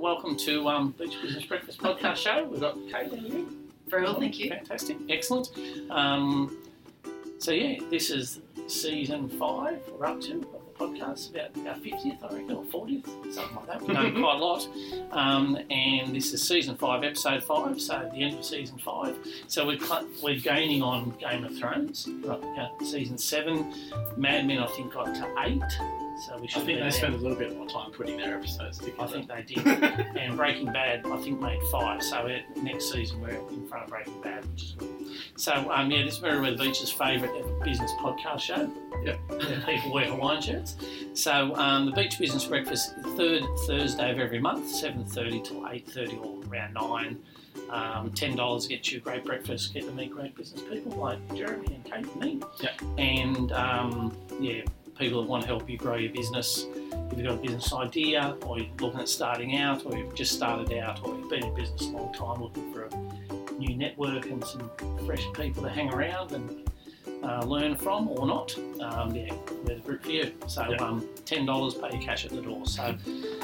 welcome to Beach Business Breakfast Podcast Show. We've got Kate and you. Very well, thank you. Fantastic, excellent. This is season 5 we're up to of the podcast, about our 50th, I reckon, or 40th, something like that. We've done quite a lot. And this is season 5, episode 5, so the end of season 5. So we're gaining on Game of Thrones. Season 7, Mad Men, I think, got to 8. So we should. I think they spent a little bit more time putting their episodes together. I think they did. And Breaking Bad, I think, made 5. So next season we're in front of Breaking Bad, which is good. So, this is Merewether Beach's favourite ever business podcast show. Yep. People wear Hawaiian shirts. So, the Beach Business Breakfast, third Thursday of every month, 7:30 till 8:30 or around 9. $10 gets you a great breakfast, get to meet great business people like Jeremy and Kate and me. Yep. And, people that want to help you grow your business. If you've got a business idea, or you're looking at starting out, or you've just started out, or you've been in business a long time looking for a new network and some fresh people to hang around and learn from or not, we're the group for you. So $10, pay your cash at the door. So,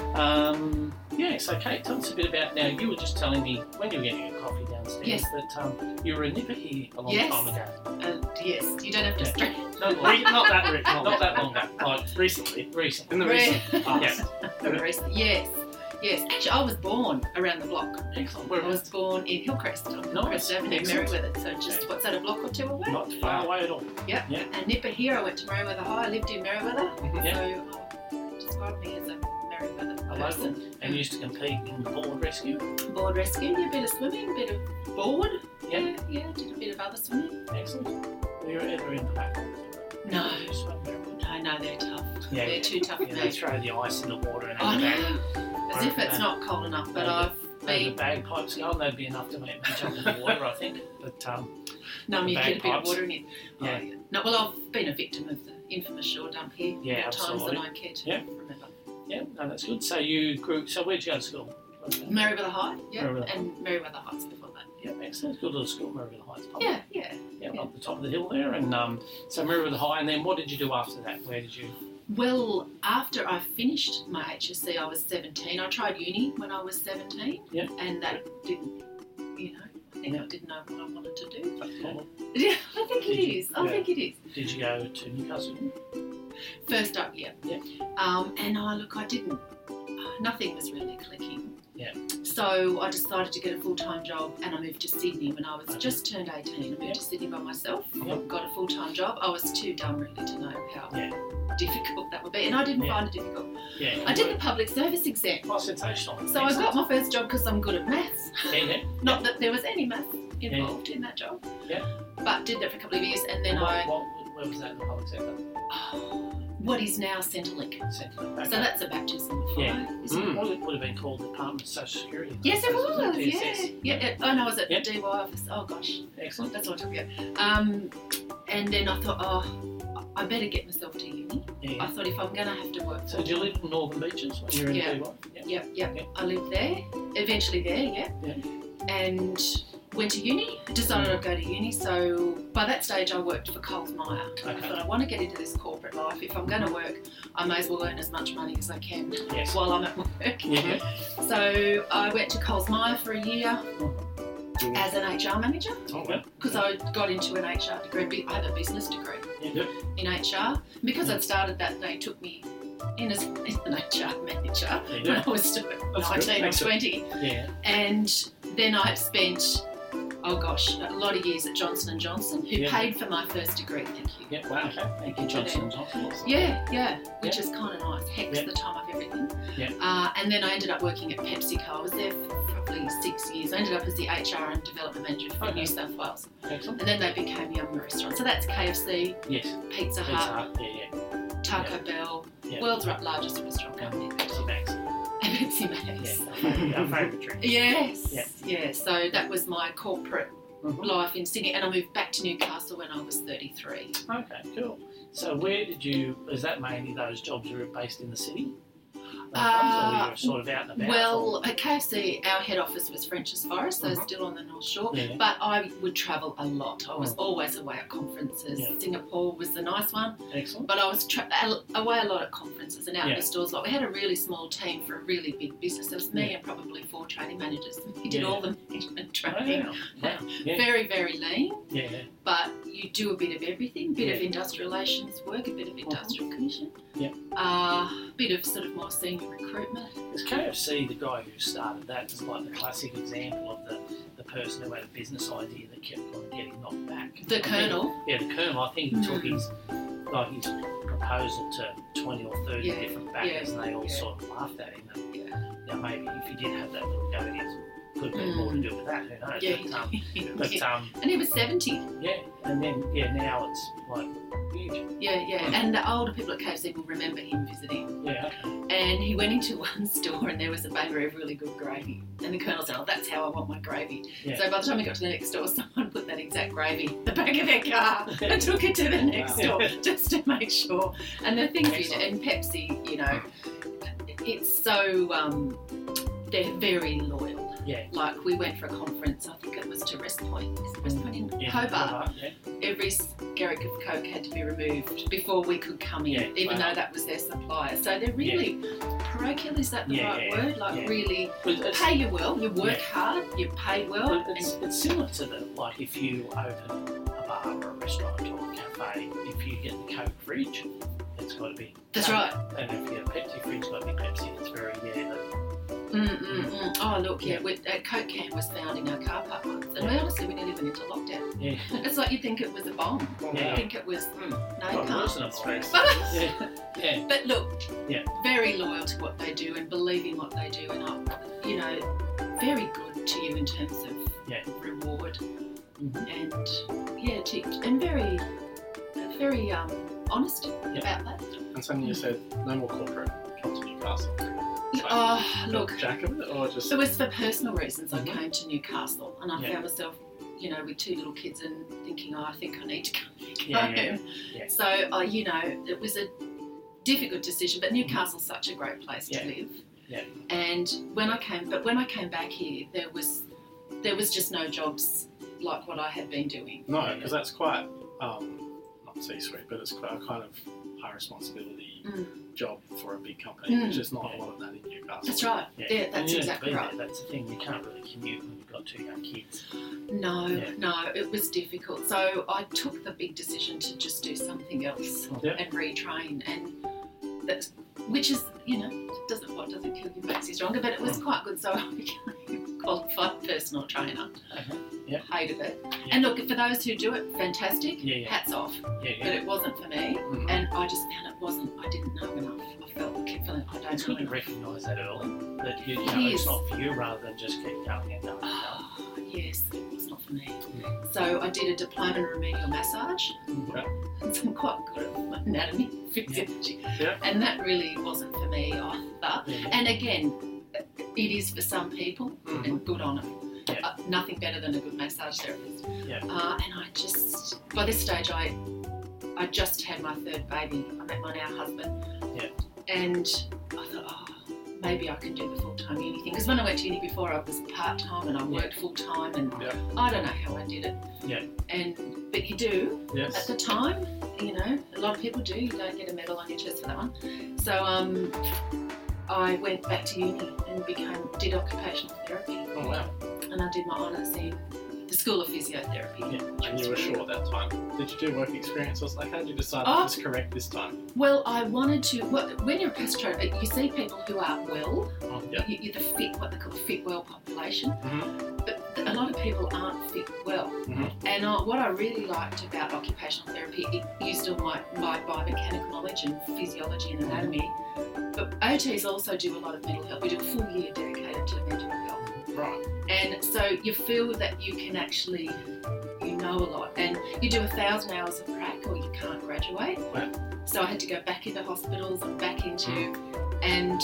so Kate, tell us a bit about, now you were just telling me when you were getting a coffee downstairs that you were a nipper here a long time ago. Yes, you don't have to stress. Not that long ago. Like recently. In the recent past. Yes. Actually, I was born around the block. Excellent. Where I was born in Hillcrest, on Hillcrest Avenue, Merewether. So just, what's that, a block or two away? Not far away at all. Yep. Yeah. And nipper here, I went to Merewether High. I lived in Merewether. Yeah. So describe me as a Merewether person. Local. And used to compete in the board rescue. Board rescue, a bit of swimming, a bit of board. Yeah. Yeah, did a bit of other swimming. Excellent. Were you ever in the back? No, they're tough. Yeah. They're too tough for They me. throw the ice in the water and I have know, as if it's not cold enough, but I've the been... bagpipes going, that'd be enough to make me jump in the water, I think. But you get a bit of bagpipes. water in it. Yeah. No, well, I've been a victim of the infamous shore dump here Yeah, more times absolutely. than I care to remember. Yeah, no, that's good. So you grew, so where'd you go to school? Merewether High, Merewether High. and Merewether Heights before that. Yeah, excellent. Good little school, Merewether Heights. Yeah. Up the top of the hill there. And so Merewether High, and then what did you do after that? Where did you... Well, after I finished my HSC, I was 17. I tried uni when I was 17, and that didn't, I think I didn't know what I wanted to do. Yeah, I think it is. I think it is. Did you go to Newcastle? First up, yeah. And I didn't, nothing was really clicking. Yeah. So I decided to get a full-time job, and I moved to Sydney when I was just turned 18. I moved to Sydney by myself, got a full-time job. I was too dumb really to know how difficult that would be, and I didn't find it difficult. Yeah. I did the public service exam. Oh, sensational. So I got my first job because I'm good at maths. Yeah. Not that there was any maths involved in that job. Yeah. But did that for a couple of years, and then where was that in the public sector? What is now Centrelink. Okay. So that's a baptism of fire. Well, it would have been called the Department of Social Security. Yes, it was. Yes. Yeah. Oh, no, I was at the DY office. Oh, gosh. Excellent. That's what I took it. And then I thought, I better get myself to uni. Yeah. I thought if I'm going to have to work... So did you live in Northern Beaches when you were in DY? Yeah. I lived there. Eventually there, And went to uni. Decided I'd go to uni. So by that stage, I worked for Coles Myer. I thought I want to get into this corporate life. If I'm going to work, I may as well earn as much money as I can while I'm at work. Yeah. So I went to Coles Myer for a year as an HR manager because I got into an HR degree. I have a business degree in HR. Because I'd started that, they took me in as an HR manager when I was 19 or 20. Yeah. And then I had spent, a lot of years at Johnson & Johnson, who paid for my first degree, thank you. Yeah, wow, okay. Thank you, Johnson & Johnson. Yeah, which is kind of nice. Hex the time of everything. Yeah. And then I ended up working at PepsiCo. I was there for probably 6 years. I ended up as the HR and development manager for New South Wales. Excellent. And then they became Yum Restaurants. So that's KFC, Pizza Hut, Taco Bell, world's largest restaurant company. Pepsi Max. Pepsi Max. Our favourite drink. Yes. So that was my corporate life in Sydney, and I moved back to Newcastle when I was 33. Okay, cool. So where did you, is that mainly those jobs were based in the city? or you were sort of out and about? Well, at KFC, our head office was Frenchs Forest, so still on the North Shore. Yeah. But I would travel a lot. I was always away at conferences. Yeah. Singapore was the nice one. Excellent. But I was away a lot at conferences and out in the stores. Like, we had a really small team for a really big business. There was me and probably 4 training managers. We did all the management training. Wow. Yeah. Very, very lean. Yeah. But you do a bit of everything. Bit of industrial relations work, a bit of industrial commission. Yeah. Bit of sort of more senior recruitment. Is KFC, the guy who started that, is like the classic example of the person who had a business idea that kept on getting knocked back. The Colonel? The Colonel. I think he took his proposal to 20 or 30 different backers and they all sort of laughed at him. And, maybe if he did have that little go, it could have been more to do with that, who knows. Yeah. And he was 70. Yeah, and then, now it's like huge. Yeah. And the older people at KFC will remember him visiting. Yeah, okay. And he went into one store and there was a bakery of really good gravy. And the Colonel said, that's how I want my gravy. Yeah. So by the time we got to the next store, someone put that exact gravy in the back of their car and took it to the next store just to make sure. And the thing is, and Pepsi, it's so, they're very loyal. Yeah. Like, we went for a conference, I think it was to Rest Point. Rest Point in Hobart. Yeah. Every skerrick of Coke had to be removed before we could come in, even though that was their supplier. So they're really parochial, is that the right word? Like, really pay you well, you work hard, you pay well. It's similar to if you open a bar or a restaurant or a cafe, if you get the Coke fridge, it's got to be That's Coke. right. And if you get a Pepsi fridge, it's got to be Pepsi. It's very, Oh, look, a Coke can was found in our car park once, and honestly, we nearly went into lockdown. Yeah. It's like you'd think it was a bomb. You'd think it was But look, very loyal to what they do and believe in what they do, and very good to you in terms of reward, and very honest about that. And something you said, no more corporate, come to Newcastle. Look, Jack of it, or just... It was for personal reasons I came to Newcastle, and I found myself, with 2 little kids and thinking, I think I need to come home. Yeah. So, it was a difficult decision, but Newcastle's such a great place to live. Yeah. And when I came back here, there was just no jobs like what I had been doing. No, because that's quite, not C-suite, but it's quite a kind of high responsibility job for a big company. There's just not a lot of that in Newcastle. That's right. Yeah, that's exactly right. That's the thing. You can't really commute when you've got 2 young kids. No, it was difficult. So I took the big decision to just do something else and retrain, and which is, what doesn't kill you makes you stronger. But it was quite good. So I became a qualified personal trainer. Yeah. Hated it. Yeah. And look, for those who do it, fantastic. Hats off. Yeah. But it wasn't for me, and I just found I didn't know enough. I kept feeling I don't know. It's good to recognise that early, that it's not for you, rather than just keep going and going and going. Yes, it was not for me. So I did a diploma in remedial massage. And so I'm quite good at anatomy, physiology. And that really wasn't for me either. And again, it is for some people, and good on them. Nothing better than a good massage therapist. And I just, by this stage, I just had my 3rd baby. I met my now husband. And I thought, maybe I can do the full-time uni thing. Because when I went to uni before, I was part-time and I worked full-time, and I don't know how I did it. But you do. At the time, a lot of people do. You don't get a medal on your chest for that one. So I went back to uni and did occupational therapy. Oh, wow. And I did my honours in the School of Physiotherapy. And you were sure at that time. Did you do work experience? How did you decide that was correct this time? Well, I wanted to. When you're a personal trainer, you see people who are well. You're the fit, what they call the fit well population. But a lot of people aren't fit well. And what I really liked about occupational therapy, it used all my biomechanical knowledge and physiology and anatomy. But OTs also do a lot of mental health. We do a full year dedicated to mental health. Right. And so you feel that you can actually, know a lot. And you do 1,000 hours of prac or you can't graduate. Right. So I had to go back into hospitals and back into, and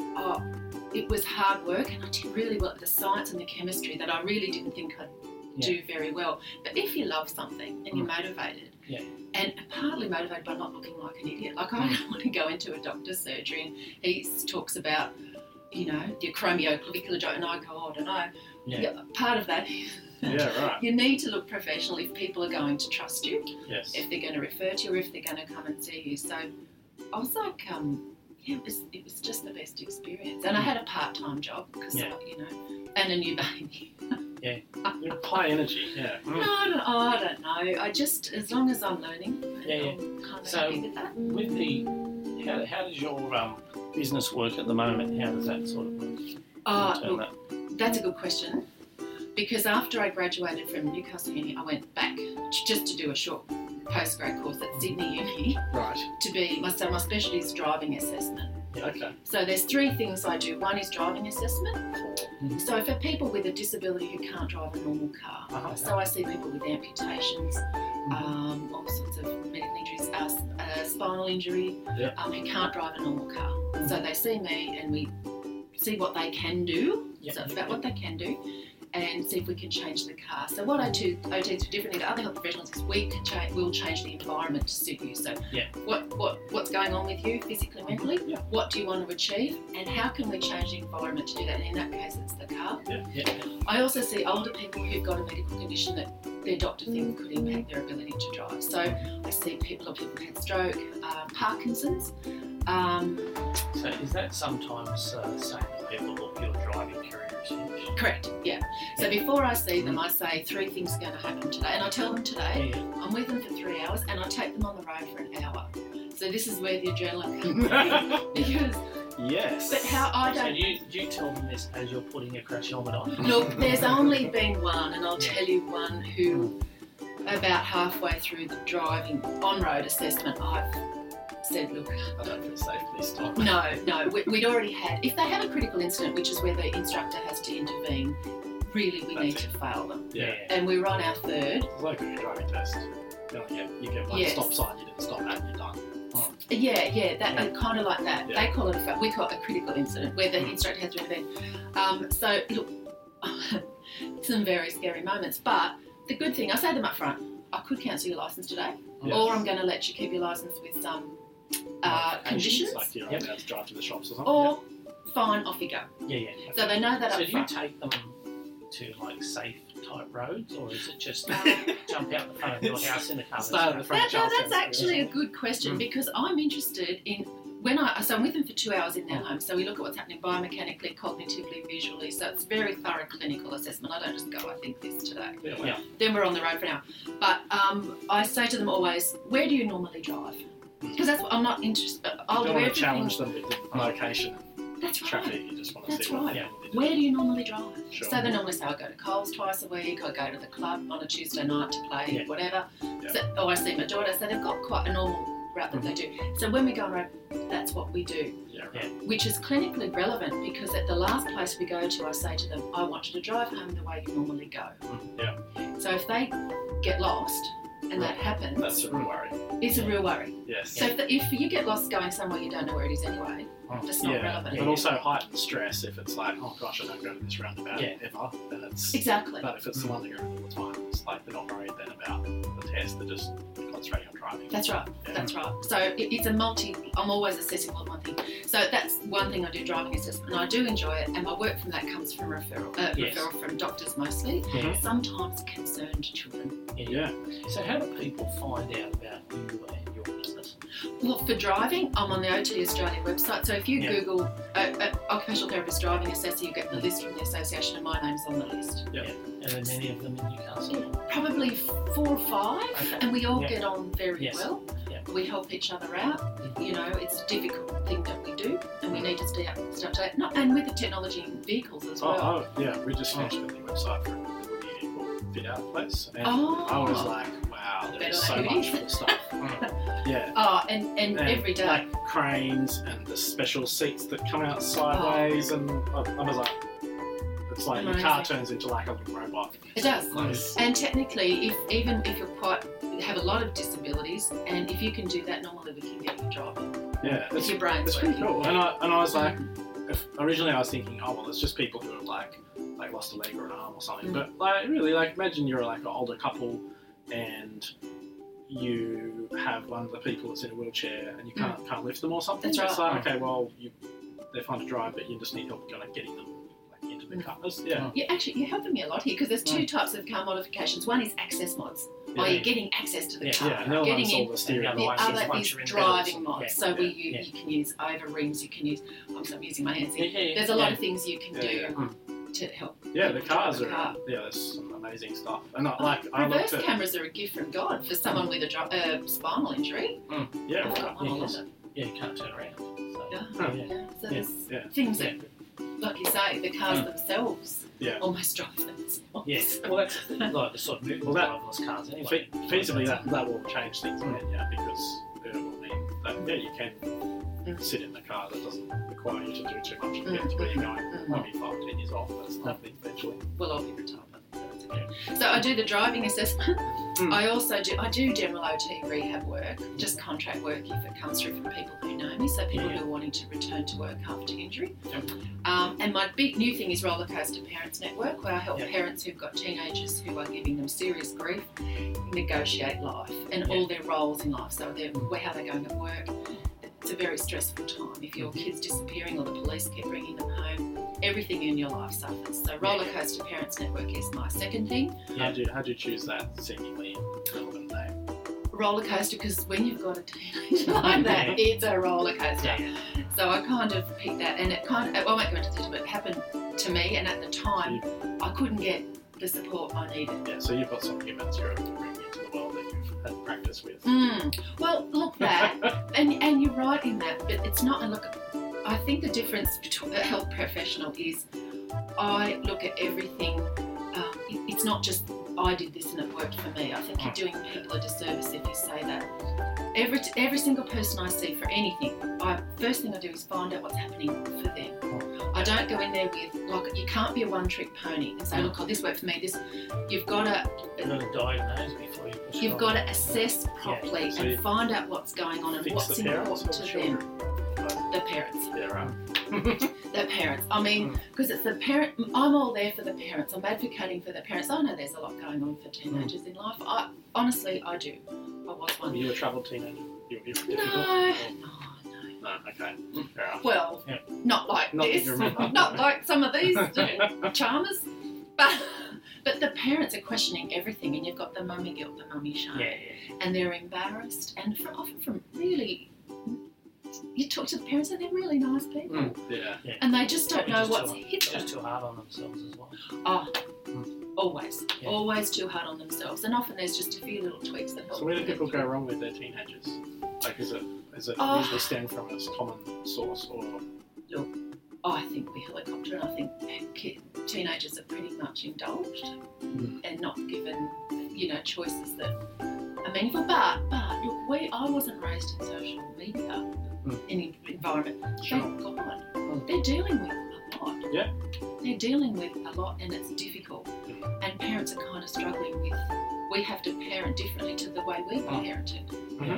it was hard work, and I did really well at the science and the chemistry that I really didn't think I'd do very well. But if you love something and you're motivated, Yeah. And partly motivated by not looking like an idiot. Like, I don't want to go into a doctor's surgery and he talks about, your acromioclavicular joint, and I go, oh, I don't know. Yeah. Part of that is you need to look professional if people are going to trust you, if they're going to refer to you, or if they're going to come and see you. So I was like, it was just the best experience. And I had a part-time job because, and a new baby. You're high energy, No, I don't know. I just, as long as I'm learning, I'm kind of happy with that. With how does your business work at the moment? How does that sort of work? That's a good question. Because after I graduated from Newcastle Uni, I went back just to do a short postgrad course at Sydney Uni. Right. My specialty is driving assessment. Okay. So there's 3 things I do. One is driving assessment. So for people with a disability who can't drive a normal car, so I see people with amputations, all sorts of medical injuries, spinal injury, who can't drive a normal car. So they see me and we see what they can do. So it's about what they can do, and see if we can change the car. So what OTs do differently to other health professionals is we'll change the environment to suit you. So what's going on with you physically, mentally? What do you want to achieve? And how can we change the environment to do that? And in that case, it's the car. I also see older people who've got a medical condition that their doctor thinks could impact their ability to drive. So I see people who've had stroke, Parkinson's. So is that sometimes saying to people, look, your driving career is finished? Correct, yeah. So before I see them, I say 3 things are going to happen today. And I tell them today, I'm with them for 3 hours, and I take them on the road for an hour. So this is where the adrenaline comes in. Because but how I don't... So do you tell them this as you're putting a crash helmet on? Look, there's only been one, and I'll tell you one who, about halfway through the driving on-road assessment, I've said, look, I don't feel safe, please stop. No, we'd already had, if they have a critical incident, which is where the instructor has to intervene, really we need to fail them. And we're on our 3rd. It's like a driving test. You get one stop sign, you didn't stop at, and you're done. Kind of like that. They call it we call it a critical incident, where the instructor has to intervene. So look, some very scary moments, but the good thing, I say them up front, I could cancel your licence today, or I'm going to let you keep your licence with some conditions. Like you're allowed to drive to the shops or something. Or fine, off you go. So they know that up front. So do you take them to like safe type roads, or is it just jump out the front of your house in the car? That's actually a good question, because I'm interested in I'm with them for 2 hours in their home. So we look at what's happening biomechanically, cognitively, visually. So it's very thorough clinical assessment. I don't just go, I think this today. Then we're on the road for an hour. But I say to them always, where do you normally drive? Because that's what I'm not interested. You don't want to challenge them with the location. That's right. Traffic. You just want to see what Where do you normally drive? Sure. So they normally say, I go to Coles twice a week, I go to the club on a Tuesday night to play, whatever. So, I see my daughter, so they've got quite a normal route that they do. So when we go on road, that's what we do. Which is clinically relevant, because at the last place we go to, I say to them, I want you to drive home the way you normally go. So if they get lost, and that happens, that's a real worry. It's a real worry. Yes. So if you get lost going somewhere you don't know where it is anyway, that's not relevant. But also heightened stress if it's like, oh gosh, I don't go to this roundabout ever, then it's... Exactly. But if it's the one that you're in all the time, it's like they're not worried then about the test, they're just concentrating on driving. That's right. That's right. So it's I'm always assessing more than one thing. So that's one thing I do, driving assessment, and I do enjoy it, and my work from that comes from referral from doctors mostly, sometimes concerned children. So how do people find out about you and your business? Well, for driving, I'm on the OT Australia website. So if you Google occupational therapist driving assessor, you get the list from the association, and my name's on the list. And there are many of them in Newcastle? Probably 4 or 5, and we all get on very well. We help each other out. It's a difficult thing that we do, and we need to stay up to that. And with the technology in vehicles as well. We just finished a new website for a mobility vehicle fit out place, and I was like, wow, there's so much cool stuff. And every day. Like cranes and the special seats that come out sideways, and I was like, it's like your car turns into like a little robot. It does. And technically, even if you have a lot of disabilities, and if you can do that, normally we can get you driving. It's your brain's pretty cool. And I was like, originally I was thinking, oh well, it's just people who have like lost a leg or an arm or something. But like really, like imagine you're like an older couple, and you have one of the people that's in a wheelchair and you can't lift them or something. That's right. It's like, okay, well, they're fine to drive, but you just need help kind of getting them like into the cars. Yeah. You're helping me a lot here because there's two types of car modifications. One is access mods. You're getting access to the car. Yeah, getting in. All the steering. The other is driving mods. Yeah. So you can use over rings. You can use. I'm using my hands here. There's a lot of things you can do to help. Yeah, the cars are. Yeah, there's some amazing stuff. And reverse cameras are a gift from God for someone with a spinal injury. Yeah, you can't turn around. So there's things that, like you say, the cars themselves almost drive themselves. Yes, well that's like the sort of driverless cars anyway. Feasibly that will change things again, because it will mean that you can sit in the car. That doesn't require you to do too much to get to where you're going. Maybe 5-10 years off, that's happening eventually. Well, I'll be retired. So I do the driving assessment. I also do general OT rehab work, just contract work if it comes through from people who know me, so people who are wanting to return to work after injury. And my big new thing is Roller Coaster Parents Network, where I help parents who've got teenagers who are giving them serious grief negotiate life and all their roles in life. So how they're going at work. It's a very stressful time. If your kid's disappearing or the police keep bringing them home, everything in your life suffers. So Roller Coaster Parents Network is my second thing. How'd you choose that seemingly relevant name? Roller coaster, because when you've got a teenager like that, it's a roller coaster. So I kind of picked that, and I won't go into detail, but it happened to me, and at the time, I couldn't get the support I needed. Yeah, so you've got some humans you're able to bring into the world that you've had practice with. Well, look, that, and you're right in that, but it's not, and look, I think the difference between a health professional is I look at everything, it's not just I did this and it worked for me. I think you're doing people a disservice if you say that. Every single person I see for anything, first thing I do is find out what's happening for them. I don't go in there with, like, you can't be a one-trick pony and say, look, this worked for me. You've got to diagnose before you push. You've got to assess properly and find out what's going on and what's important to them. The parents. Yeah, right. The parents. I mean, because it's the parent. I'm all there for the parents. I'm advocating for the parents. I know there's a lot going on for teenagers in life. Honestly, I do. I was one. Were you a troubled teenager? No. No, okay. Yeah. Well, not like this. Not like some of these charmers. But the parents are questioning everything, and you've got the mummy guilt, the mummy shame. And they're embarrassed, and often from really... You talk to the parents and they're really nice people. And they just don't know what's hit them. Just too hard on themselves as well. Always. Always too hard on themselves. And often there's just a few little tweaks that help. So where do people go wrong with their teenagers? Like, is it usually stem from a common source or...? Look, I think we helicopter, and I think teenagers are pretty much indulged and not given, choices that are meaningful. But look, I wasn't raised in social media. Any environment. Thank God. They're dealing with a lot. Yeah. They're dealing with a lot, and it's difficult. And parents are kind of struggling with. We have to parent differently to the way we were parented.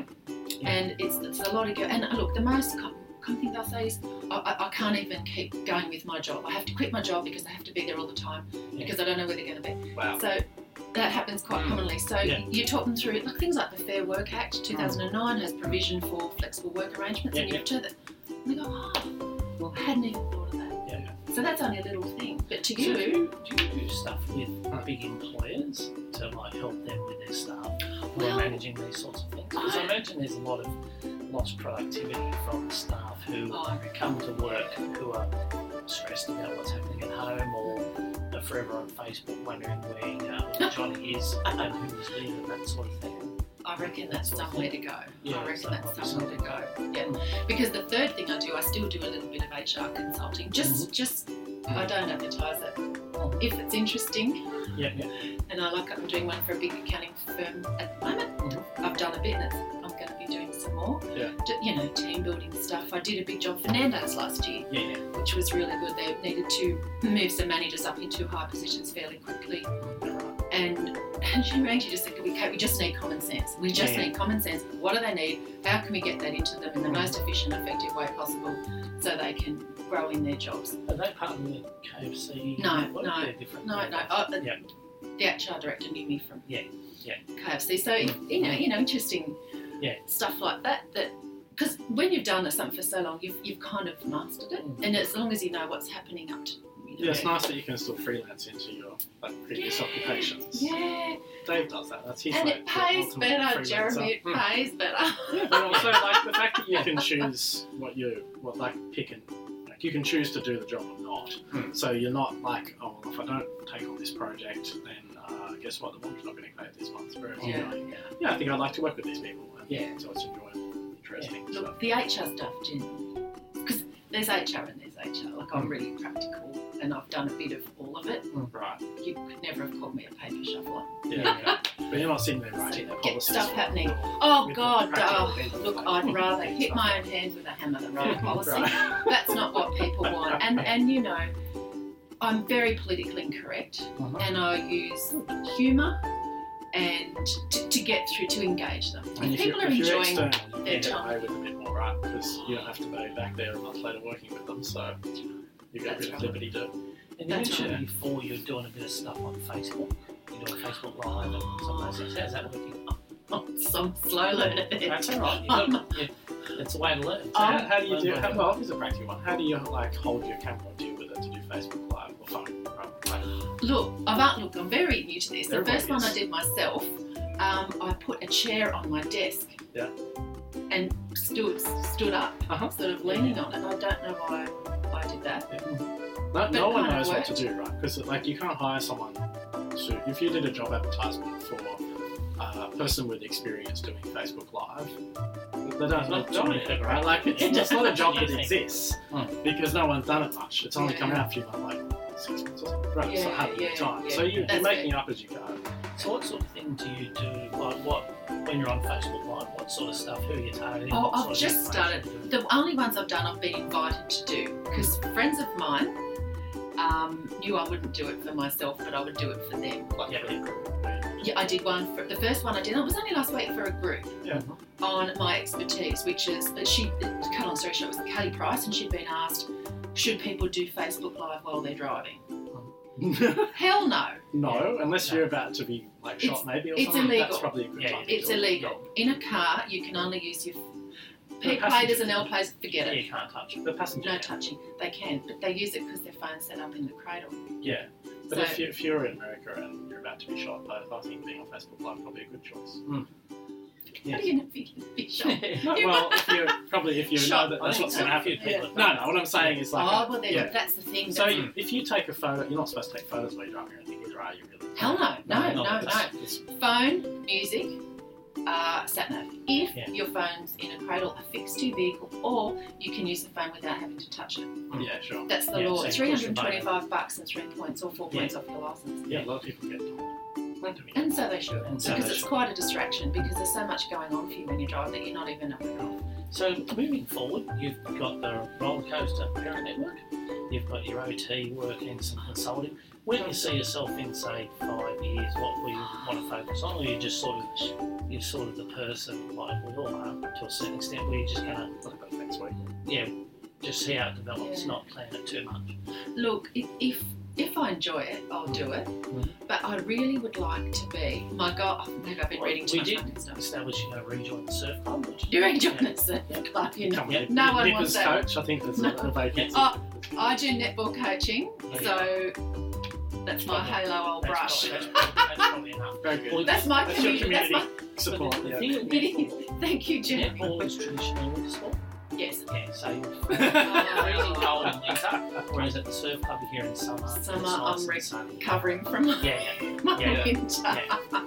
And it's a lot of go. And look, the most common thing they'll say is, I can't even keep going with my job. I have to quit my job because I have to be there all the time because I don't know where they're going to be. Wow. So that happens quite commonly. So you talk them through things like the Fair Work Act 2009 has provision for flexible work arrangements, and you return that. And they go, I hadn't even thought of that. So that's only a little thing. But to you, do you do stuff with big employers to help them with their staff who are managing these sorts of things? Because I imagine there's a lot of lost productivity from staff who come to work who are stressed about what's happening at home, or are forever on Facebook wondering where Johnny is and who's with and that sort of thing. I reckon that's somewhere to go. I reckon that's somewhere to go. Yeah. Because the third thing I do, I still do a little bit of HR consulting. Just I don't advertise it. If it's interesting. And I'm doing one for a big accounting firm at the moment. I've done a bit, and I'm going to be doing some more. Team building stuff. I did a big job for Nando's last year, which was really good. They needed to move some managers up into high positions fairly quickly. And she rang, she just said, we just need common sense. We just need common sense. What do they need? How can we get that into them in the most efficient, effective way possible so they can grow in their jobs? Are they part of the KFC? No. They're different. No. the HR director knew me from Yeah. KFC. So interesting stuff like that. Because when you've done something for so long, you've kind of mastered it, and as long as you know what's happening up to. Yeah, it's nice that you can still freelance into your previous occupations. Yeah. Dave does that. That's his and way. it pays better, Jeremy. It pays better. Yeah, but also the fact that you can choose you can choose to do the job or not. So you're not like, oh, well, if I don't take on this project, then guess what? The mortgage not getting paid this month. Whereas you're going, I think I'd like to work with these people. And so it's enjoyable, interesting. Look, the HR stuff, Jen, because there's HR and there's HR. Like I'm really practical, and I've done a bit of all of it. Right. You could never have called me a paper shuffler. Yeah. But you're not sitting there writing their Get policies. stuff happening. Oh God! Look, I'd rather hit my own hands with a hammer than write a policy. That's not what people want. And I'm very politically incorrect, and I use humour and to get through, to engage them. And people are if you're enjoying external, their you get away time. with a bit more, right? Because you don't have to be back there a month later working with them, so you get a bit of liberty to. And you mentioned before you're doing a bit of stuff on Facebook. You're doing Facebook Live and some of those things. How's that working? Some slow learner. That's all right. It's a way to learn. So how do you do? Well, here's a practical one. How do you hold your camera or deal with it to do Facebook Live or phone? Look, I'm very new to this. The first one I did myself, I put a chair on my desk and stood up, sort of leaning on it. I don't know why I did that. Yeah. No one knows what to do, right? Because you can't hire someone to. If you did a job advertisement for a person with experience doing Facebook Live, they don't know it, right? Like it's not a job that exists because no one's done it much. It's only come out a few months, 6 months or something. Right, it's not happening time. So you're making it up as you go. So what sort of thing do you do? Like when you're on Facebook Live, what sort of stuff? Who are you targeting? Oh, I've just started. The only ones I've done, I've been invited to do because friends of mine knew I wouldn't do it for myself, but I would do it for them. Yeah, I did one. The first one I did, it was only last week for a group on my expertise, which is cut on story short, it was Kelly Price, and she'd been asked, should people do Facebook Live while they're driving? Hell no. No, unless you're about to be shot maybe or something. It's illegal. That's probably a good time. It's illegal. In a car, you can only use your P platers and L platers. Forget it. Yeah, you can't touch it. The passenger. No touching. They can, but they use it because their phone's set up in the cradle. Yeah. But if you're in America and you're about to be shot, I think being on Facebook Live is probably a good choice. How do you know be shot? Well, if you know that that's what's going to happen. No, what I'm saying is that's the thing. So if you take a photo, you're not supposed to take photos while you're driving or anything either, are you really? Hell no. Phone, music, sat nav. If your phone's in a cradle affixed to your vehicle, or you can use the phone without having to touch it. Yeah, sure. That's the law. It's $325 and 3 points or 4 points off your license. Yeah, a lot of people get told. And so they should, because it's quite a distraction because there's so much going on for you when you drive that you're not even aware of. So moving forward, you've got the roller coaster parent network, you've got your OT work and some consulting. Where do you see yourself in, say, 5 years? What will you want to focus on, or you're just sort of the person like we all are to a certain extent, where you're just going to look at next week? Yeah, just see how it develops, not plan it too much. Look, if I enjoy it, I'll do it. But I really would like to be. My God, I've been reading too much stuff. Establish, rejoin the surf club. You rejoin the surf club, no one wants that. Coach, I think there's a vacancy. I do netball coaching, so that's my halo old brush. That's probably enough. Very good. That's my community support. It is. Thank you, Jen. Netball is traditionally winter sport. Yes. Yeah, so you're freezing cold in winter, whereas at the surf club here in summer, I'm recovering from my winter.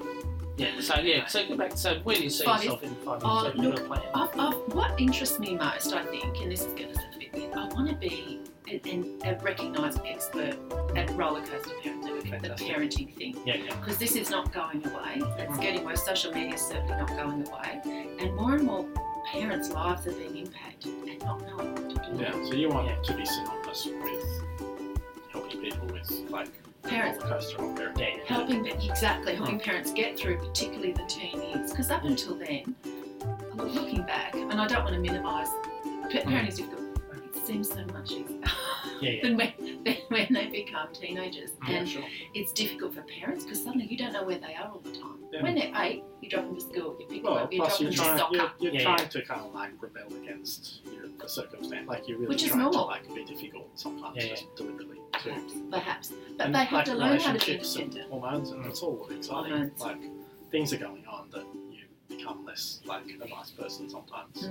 So go back. So where do you see yourself in 5 years? What interests me most, I think, and this is going to sound a bit weird, I want to be a recognised expert at roller coaster parenting, the parenting thing. Because this is not going away. It's getting worse. Social media is certainly not going away, and more parents' lives are being impacted and not knowing what to do. Yeah, so you want it to be synonymous with helping people with parents, roller coaster or parenting. Helping parents get through, particularly the teen years. Because up until then, looking back, and I don't want to minimise, parenting's difficult. It seems so much easier than when they become teenagers. And it's difficult for parents because suddenly you don't know where they are all the time. Yeah. When they're 8, you drop them to school, you pick them up, you drop them to soccer. You're trying to kind of like rebel against the circumstance. Like you're really Which is trying normal. to like be difficult sometimes, just deliberately. Perhaps. But they have to learn how to be independent. Hormones and it's all exciting. Hormones. Like things are going on that you become less like a nice person sometimes.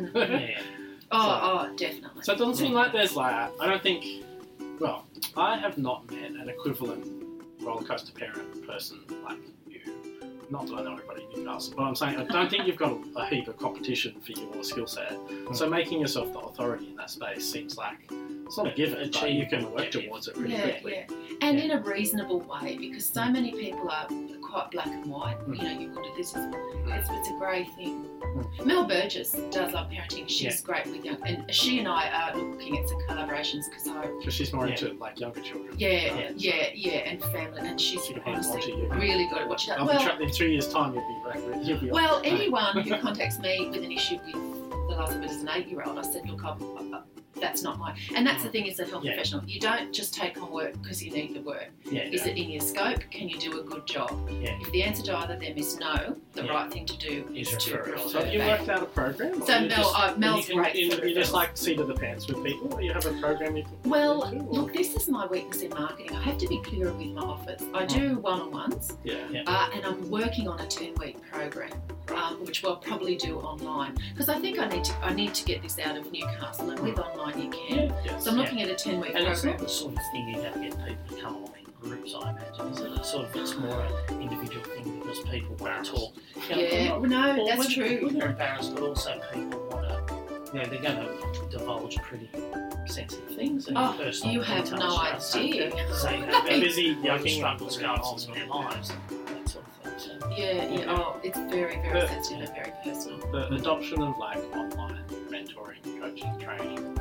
Oh, definitely. So it doesn't seem like there's like, I don't think, well, I have not met an equivalent roller coaster parent person like you. Not that I know everybody in Newcastle, but I'm saying I don't think you've got a heap of competition for your skill set. So making yourself the authority in that space seems like it's not a given, but you can work towards it pretty quickly. Yeah. And in a reasonable way, because so many people are quite black and white. You know, you could do this. It's a grey thing. Mel Burgess does love parenting. She's great with young, and she and I are looking at some collaborations because So she's more into like younger children. And family, and she's honestly really good at what she does. In 3 years' time, you'll be well, anyone who contacts me with an issue with the last of it as an 8-year-old, I said, look, that's not mine. And that's the thing as a health professional. You don't just take on work because you need the work. Is it in your scope? Can you do a good job? If the answer to either of them is no, the right thing to do is to refer. So have you worked out a program? So Mel's great. You just like seat of the pants with people, or you have a program you can look, this is my weakness in marketing. I have to be clearer with my offers. I do one-on-ones, and I'm working on a 10-week program, which we'll probably do online because I think I need to get this out of Newcastle, and with online you can. So I'm looking at a 10-week program. And it's not the sort of thing you have to get people to come along in groups, I imagine. Is it? It's more an individual thing because people want to talk. That's true. They're embarrassed, but also people want to, they're going to divulge pretty sensitive things. And you have no idea. They're busy struggles going on in their lives. That sort of thing. So. It's very, very sensitive and very personal. The adoption of like online mentoring, coaching, training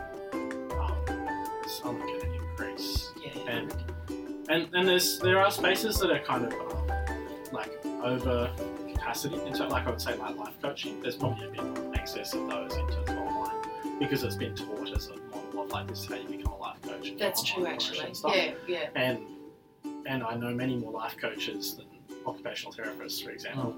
is only going to increase. And there are spaces that are kind of like over capacity. In terms, like I would say, like life coaching. There's probably a bit of excess of those in terms of online because it's been taught as a model of like this is how you become a life coach. That's true, actually. And I know many more life coaches than occupational therapists, for example.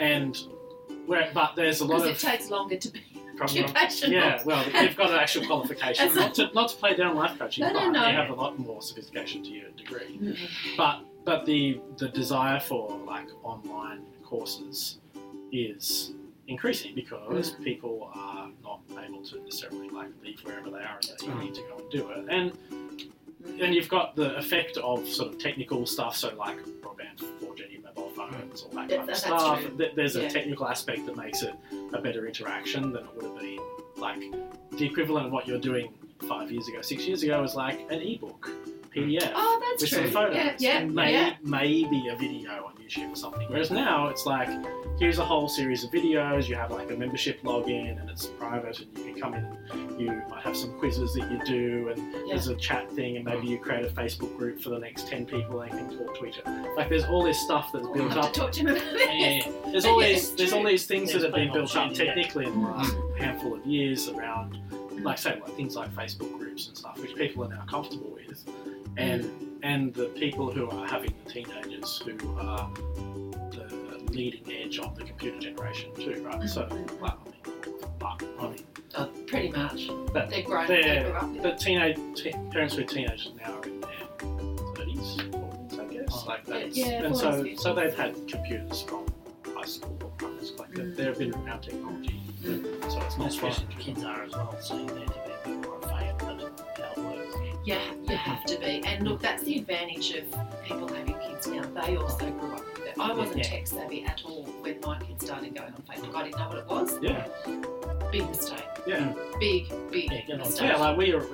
But there's a lot of... Because it takes longer to be occupational. Yeah, well, you've got an actual qualification. not to play down life coaching, but you have a lot more sophistication to your degree. But the desire for like online courses is increasing because people are not able to necessarily like leave wherever they are and they need to go and do it. And you've got the effect of sort of technical stuff, so like broadband, 4G, mobile phones, all that kind of stuff. There's a technical aspect that makes it a better interaction than it would have been. Like the equivalent of what you're doing 5 years ago, 6 years ago was like an ebook, PDF. Oh, that's with true. Some photos. And maybe a video on YouTube or something. Whereas now it's like, here's a whole series of videos, you have like a membership login and it's private and you can come in and you might have some quizzes that you do and there's a chat thing and maybe you create a Facebook group for the next 10 people and can talk to each other. Like there's all this stuff that's built up. To talk to him about this. There's all these things that have been built up technically in the last handful of years around, like say like things like Facebook groups and stuff, which people are now comfortable with. And the people who are having the teenagers who are the leading edge of the computer generation too, right? So, pretty much. They're grown. The parents with teenagers now are in their 30s, 40s, I guess. Like that. So they've had computers from high school or primary school. Like they've been around technology. So it's not especially the kids are as well, so you need to be a bit more afraid of how it works. Yeah, you have to be. And look, that's the advantage of people having kids now. They also grew up with it. I wasn't tech savvy at all when my kids started going on Facebook. I didn't know what it was. Yeah. Big mistake. Yeah. Big mistake. Yeah, like we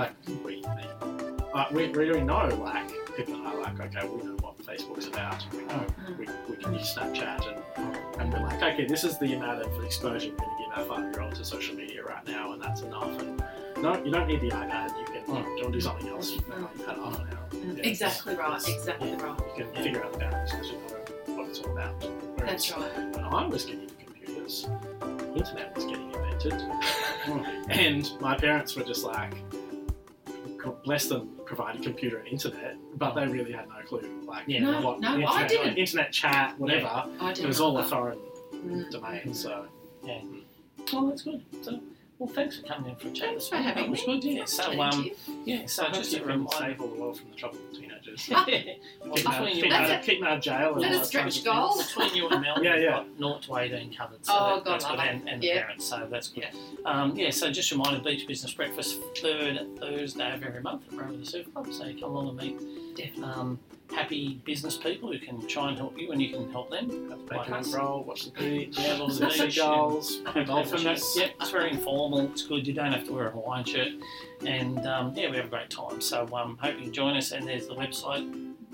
really know, like, people are like, okay, we know what Facebook's about. We know we can use Snapchat and we're like, okay, this is the amount of exposure we're going to give our 5-year-old to social media right now and that's enough. And no, you don't need the iPad. You can do something else. You've had half an hour. Exactly right. You can figure out the boundaries because you know what it's all about. That's right. When I was getting computers, the internet was getting invented. And my parents were just like, less than provide a computer and internet, but they really had no clue. Like, No, I didn't. Internet chat, whatever. I didn't. It was all a foreign domain. So yeah. Well, that's good. So, well, thanks for coming in for a chat. Thanks for having me. That was good. Yeah. So so just to save all the world from the trouble of teenagers. Well, keep them out of jail. Is that a stretch goal? Between you and Mel, yeah. you've got 0 to 18 covered. So that's good. And the parents, so that's good. So just a reminder, Beach Business Breakfast, third Thursday of every month at Rover the Surf Club. So you come along and meet happy business people who can try and help you and you can help them. Have a roll, watch the beach, look at the beach. Seagulls, dolphins. Yep, it's very informal, it's good, you don't have to wear a Hawaiian shirt, and we have a great time. So hope you can join us, and there's the website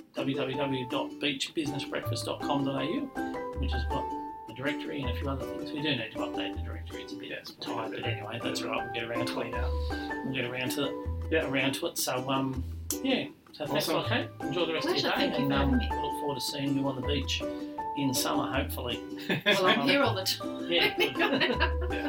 www.beachbusinessbreakfast.com.au, which has got the directory and a few other things. We do need to update the directory, it's a bit tired, but anyway, that's right, we'll get around to it. We'll get around to it. So so thanks, okay. Enjoy the rest of your day, Thank you and for having me. we look forward to seeing you on the beach in summer, hopefully. Well, I'm here all the time. Yeah.